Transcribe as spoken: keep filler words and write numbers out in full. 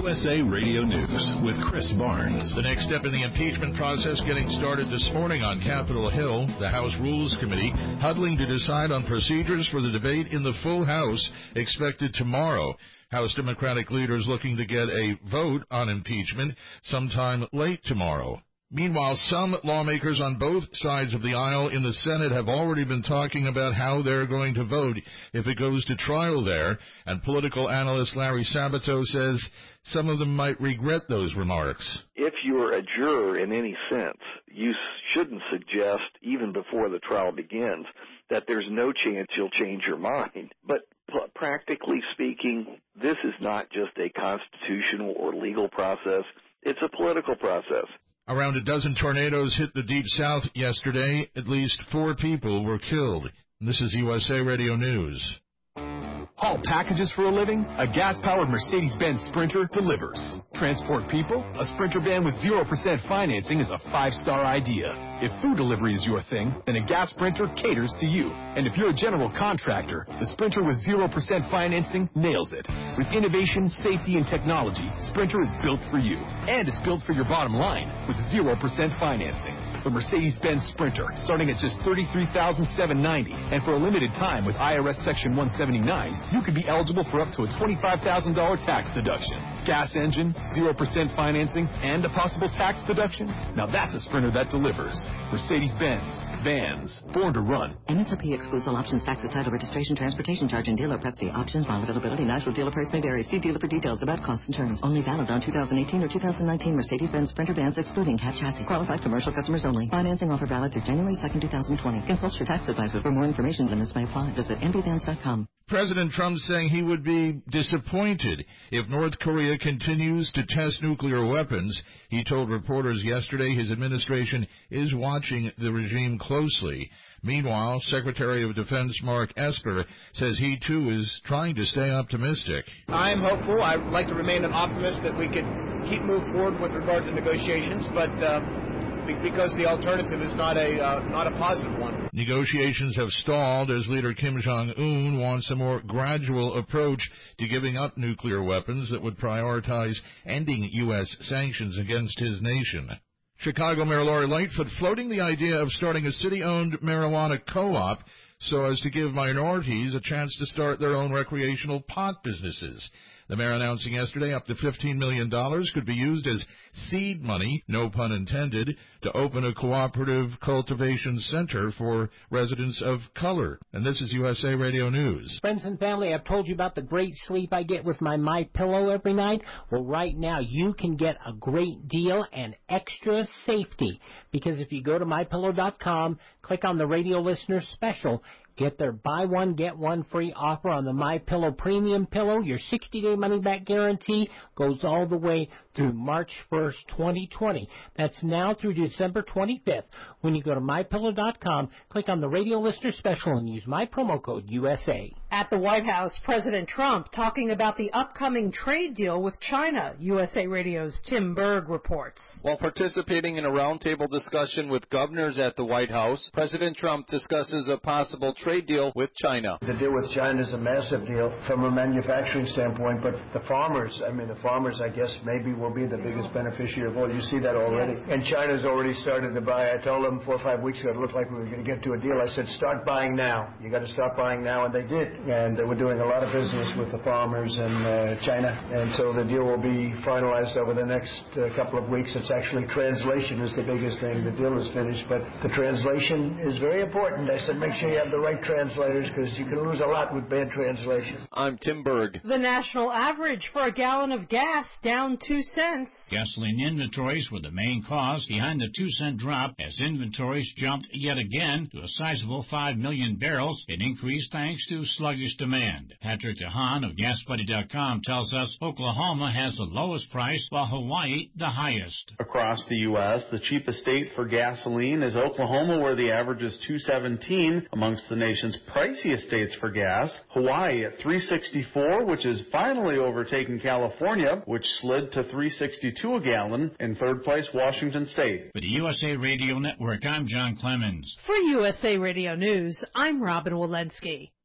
U S A Radio News with Chris Barnes. The next step in the impeachment process getting started this morning on Capitol Hill. The House Rules Committee huddling to decide on procedures for the debate in the full House expected tomorrow. House Democratic leaders looking to get a vote on impeachment sometime late tomorrow. Meanwhile, some lawmakers on both sides of the aisle in the Senate have already been talking about how they're going to vote if it goes to trial there, and political analyst Larry Sabato says some of them might regret those remarks. If you're a juror in any sense, you shouldn't suggest, even before the trial begins, that there's no chance you'll change your mind. But practically speaking, this is not just a constitutional or legal process, it's a political process. Around a dozen tornadoes hit the Deep South yesterday. At least four people were killed. This is U S A Radio News. Haul packages for a living? A gas-powered Mercedes-Benz Sprinter delivers. Transport people? A Sprinter van with zero percent financing is a five-star idea. If food delivery is your thing, then a gas Sprinter caters to you. And if you're a general contractor, the Sprinter with zero percent financing nails it. With innovation, safety, and technology, Sprinter is built for you. And it's built for your bottom line with zero percent financing. The Mercedes-Benz Sprinter, starting at just thirty-three thousand seven hundred ninety dollars. And for a limited time with I R S Section one seventy-nine, you could be eligible for up to a twenty-five thousand dollars tax deduction. Gas engine, zero percent financing, and a possible tax deduction? Now that's a Sprinter that delivers. Mercedes-Benz. Vans. Born to run. M S R P excludes all options, taxes, title, registration, transportation charge, and dealer prep fee. Options, model availability, national dealer price may vary. See dealer for details about costs and terms. Only valid on two thousand eighteen or two thousand nineteen Mercedes-Benz Sprinter vans excluding cab chassis. Qualified commercial customers only. Financing offer valid through January second, two thousand twenty. Consult your tax advisor for more information. Limits may apply. Visit m b vans dot com. President Trump saying he would be disappointed if North Korea continues to test nuclear weapons. He told reporters yesterday his administration is watching the regime closely. Meanwhile, Secretary of Defense Mark Esper says he, too, is trying to stay optimistic. I'm hopeful. I would like to remain an optimist that we could keep moving forward with regard to negotiations, but uh, because the alternative is not a uh, not a positive one. Negotiations have stalled as leader Kim Jong-un wants a more gradual approach to giving up nuclear weapons that would prioritize ending U S sanctions against his nation. Chicago Mayor Lori Lightfoot floating the idea of starting a city-owned marijuana co-op so as to give minorities a chance to start their own recreational pot businesses. The mayor announcing yesterday up to fifteen million dollars could be used as seed money, no pun intended, to open a cooperative cultivation center for residents of color. And this is U S A Radio News. Friends and family, I've told you about the great sleep I get with my MyPillow every night. Well, right now you can get a great deal and extra safety. Because if you go to my pillow dot com, click on the radio listener special, get their buy one, get one free offer on the MyPillow Premium Pillow. Your sixty-day money-back guarantee goes all the way through March first, twenty twenty. That's now through December twenty-fifth. When you go to my pillow dot com, click on the radio listener special and use my promo code U S A. At the White House, President Trump talking about the upcoming trade deal with China. U S A Radio's Tim Berg reports. While participating in a roundtable discussion with governors at the White House, President Trump discusses a possible trade deal with China. The deal with China is a massive deal from a manufacturing standpoint, but the farmers, I mean, the farmers, I guess, maybe will be the biggest beneficiary of all. You see that already. Yes. And China's already started to buy. I told them four or five weeks ago it looked like we were going to get to a deal. I said, start buying now. You got to start buying now, and they did. And uh, we're doing a lot of business with the farmers in uh, China, and so the deal will be finalized over the next uh, couple of weeks. It's actually translation is the biggest thing. The deal is finished, but the translation is very important. I said, make sure you have the right translators because you can lose a lot with bad translation. I'm Tim Berg. The national average for a gallon of gas down two cents. Gasoline inventories were the main cause behind the two cent drop as inventories jumped yet again to a sizable five million barrels, an increase thanks to sluggish demand. Patrick DeHaan of gas buddy dot com tells us Oklahoma has the lowest price while Hawaii the highest. Across the U S, the cheapest state for gasoline is Oklahoma, where the average is two seventeen. Amongst the nation's priciest states for gas, Hawaii at three sixty-four, which is finally overtaken California, which slid to three sixty-two a gallon. In third place, Washington State. For the U S A Radio Network, I'm John Clemens. For U S A Radio News, I'm Robin Walensky.